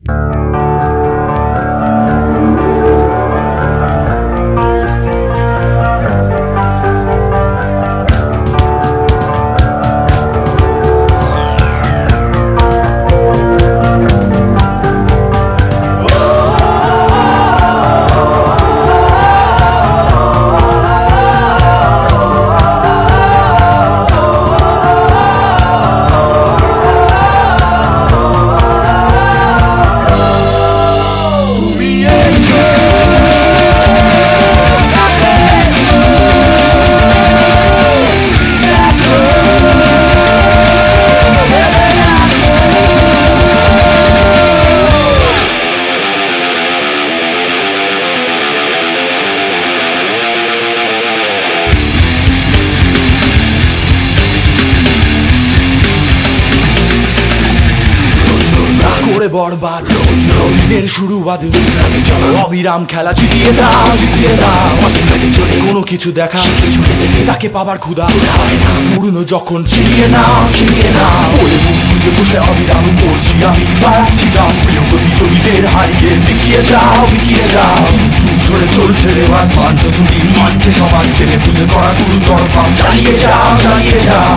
বরবাদ দিনের শুরুবাদ চলো অবিরাম খেলা জিতিয়ে দাও চলে কোনো কিছু দেখা তাকে পাবার ক্ষুধা পুরনো যখন চিনিয়ে নাও ওই মুখ খুঁজে বসে অবিরাম করছি আমি বাড়াচ্ছি দাম প্রিয় প্রতিযোগীদের হারিয়ে বিকিয়ে যাও চুপ ধরে চলছে রে বাদ যতদিন মানছে সমাজ চেনে বুঝে করা গুরুতর পাম চালিয়ে যাও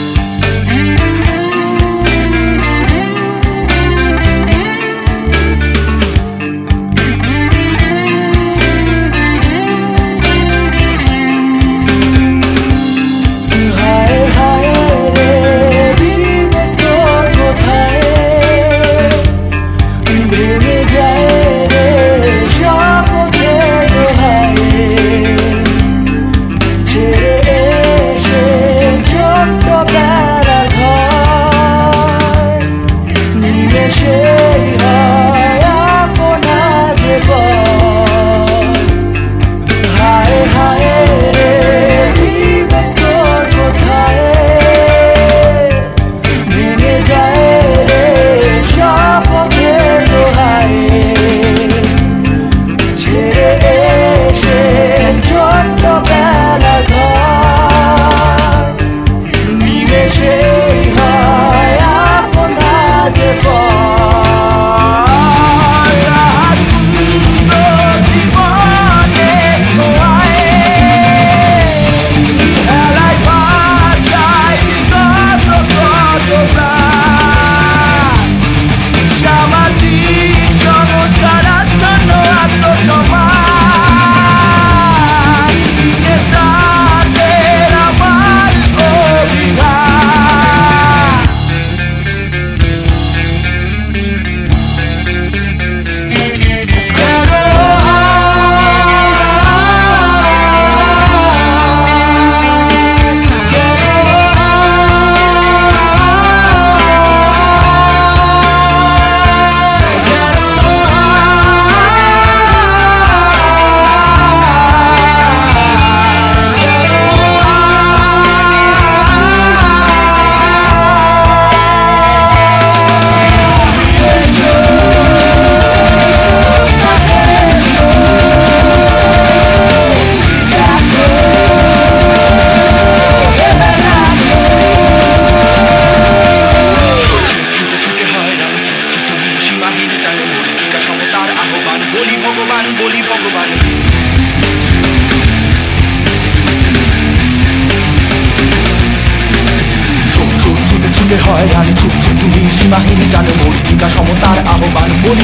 হয়রানি ছুটছো তুমি সীমাহীন জানো মরিচিকা সমতার আহ্বান বলি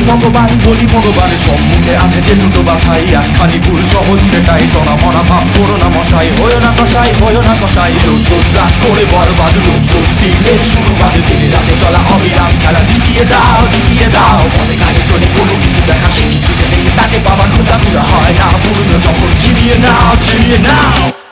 ভগবান সম্মুখে আছে যে দুটো বাছাই একখানি ভুল সহজ সেটাই টনা মনা ভাব করো না মশাই হয়ো না কষাই রোজ রাত করে বরবাদ রোজ দিনের শুরুবাদ দিনে রাতে চলা অবিরাম খেলা জিতিয়ে দাও পথে গাড়ি চলে কোনো কিছু দেখা সে কিছুকে দেখে তাকে বাবা ক্ষুধা হয় না পুরনো যখন ছিনিয়ে নাও